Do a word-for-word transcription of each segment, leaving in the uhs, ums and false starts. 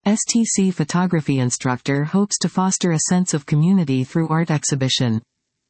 S T C photography instructor hopes to foster a sense of community through art exhibition.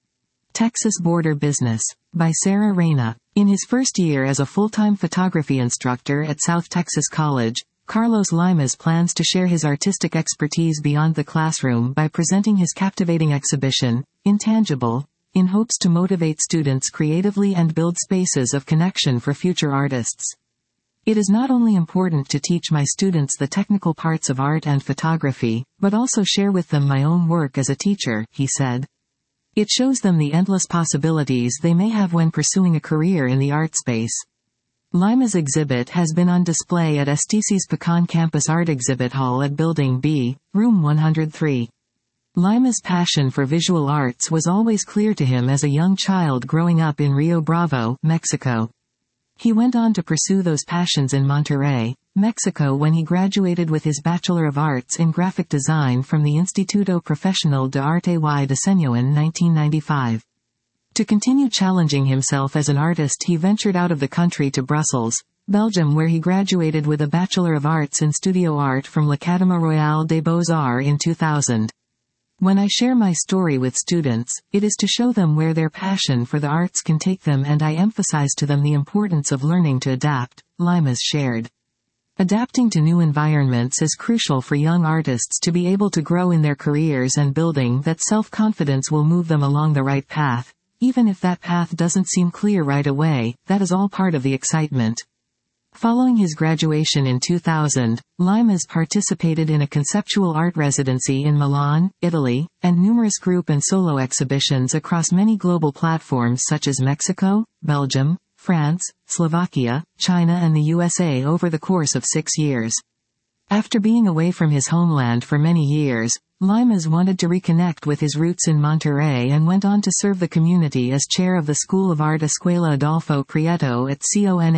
Texas Border Business. By Sarah Reyna. In his first year as a full-time photography instructor at South Texas College, Carlos Limas plans to share his artistic expertise beyond the classroom by presenting his captivating exhibition, Intangible, in hopes to motivate students creatively and build spaces of connection for future artists. It is not only important to teach my students the technical parts of art and photography, but also share with them my own work as a teacher, he said. It shows them the endless possibilities they may have when pursuing a career in the art space. Lima's exhibit has been on display at S T C's Pecan Campus Art Exhibit Hall at Building B, Room one hundred three. Lima's passion for visual arts was always clear to him as a young child growing up in Rio Bravo, Mexico. He went on to pursue those passions in Monterrey, Mexico when he graduated with his Bachelor of Arts in Graphic Design from the Instituto Profesional de Arte y Diseño in nineteen ninety-five. To continue challenging himself as an artist, he ventured out of the country to Brussels, Belgium, where he graduated with a Bachelor of Arts in Studio Art from l'Académie Royale des Beaux-Arts in two thousand. When I share my story with students, it is to show them where their passion for the arts can take them, and I emphasize to them the importance of learning to adapt, Limas shared. Adapting to new environments is crucial for young artists to be able to grow in their careers, and building that self-confidence will move them along the right path. Even if that path doesn't seem clear right away, that is all part of the excitement. Following his graduation in two thousand, Limas participated in a conceptual art residency in Milan, Italy, and numerous group and solo exhibitions across many global platforms such as Mexico, Belgium, France, Slovakia, China and the U S A over the course of six years. After being away from his homeland for many years, Limas wanted to reconnect with his roots in Monterrey and went on to serve the community as chair of the School of Art Escuela Adolfo Prieto at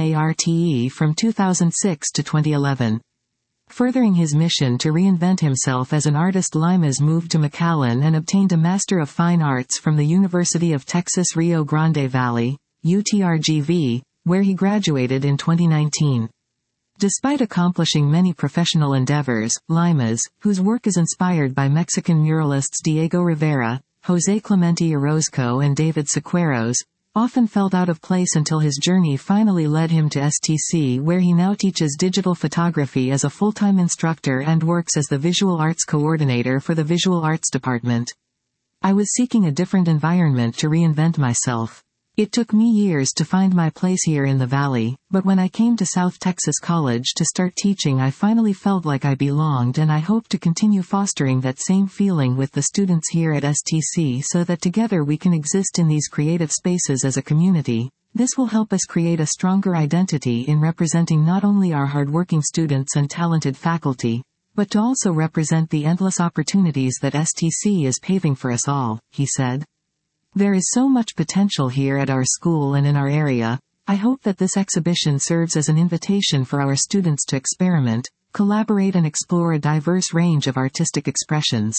CONARTE from two thousand six to twenty eleven. Furthering his mission to reinvent himself as an artist, Limas moved to McAllen and obtained a Master of Fine Arts from the University of Texas Rio Grande Valley, U T R G V, where he graduated in twenty nineteen. Despite accomplishing many professional endeavors, Limas, whose work is inspired by Mexican muralists Diego Rivera, José Clemente Orozco and David Siqueiros, often felt out of place until his journey finally led him to S T C, where he now teaches digital photography as a full-time instructor and works as the Visual Arts Coordinator for the Visual Arts Department. I was seeking a different environment to reinvent myself. It took me years to find my place here in the Valley, but when I came to South Texas College to start teaching, I finally felt like I belonged, and I hope to continue fostering that same feeling with the students here at S T C so that together we can exist in these creative spaces as a community. This will help us create a stronger identity in representing not only our hardworking students and talented faculty, but to also represent the endless opportunities that S T C is paving for us all, he said. There is so much potential here at our school and in our area. I hope that this exhibition serves as an invitation for our students to experiment, collaborate and explore a diverse range of artistic expressions.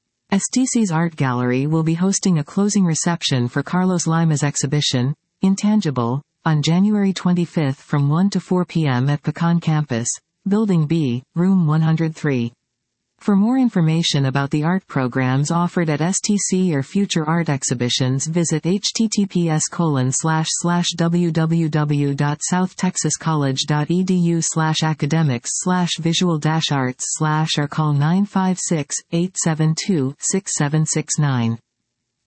S T C's Art Gallery will be hosting a closing reception for Carlos Limas' exhibition, Intangible, on January twenty-fifth from one to four p m at Pecan Campus, Building B, Room one hundred three. For more information about the art programs offered at S T C or future art exhibitions, visit https colon slash slash www dot southtexascollege.edu slash academics slash visual dash arts slash or call nine five six, eight seven two, six seven six nine.